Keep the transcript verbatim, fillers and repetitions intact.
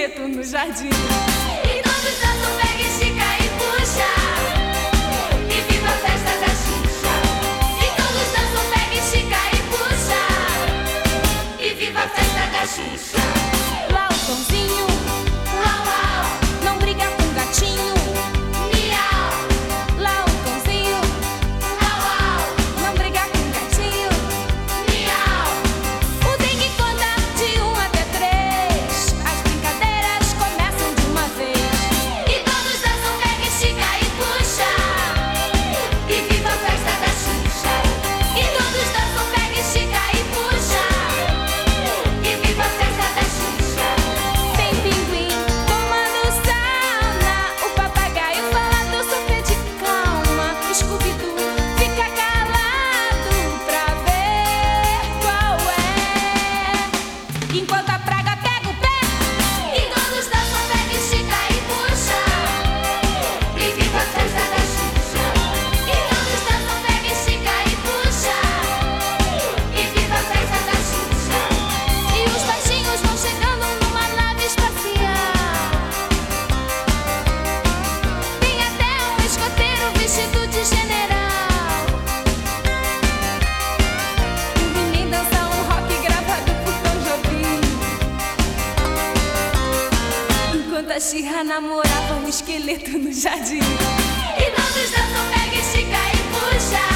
esqueleto no jardim. E todos dançam, pega, estica e puxa. E viva a festa da Xuxa. E todos dançam, pega, estica e puxa. E viva a festa da Xuxa. Lá o Tomzinho, Uau, uau, não briga com o gatinho. miau. Lá o Tomzinho, Uau, uau, não briga com o gatinho. miau. O dengue conta de um até três. As brincadeiras começam de uma vez. E todos dançam, pega, estica e puxa. E viva a festa da Xuxa. E todos dançam, pega, estica e puxa. E viva a festa da Xuxa. Tem pinguim tomando sauna. O papagaio falando super de calma. Scooby-Doo fica calado pra ver qual é. Enquanto a praga pega o pé. E todos dançam, pega, estica e puxa. E viva a festa da Xuxa. E todos dançam, pega, estica e puxa. E viva a festa da Xuxa. E os baixinhos vão chegando numa nave espacial. Tem até um escoteiro vestido de general. O menino dança um rock gravado por Tom Jobim. Enquanto a Xirra namorava um esqueleto no jardim. E todos dançam, pega, estica e puxa.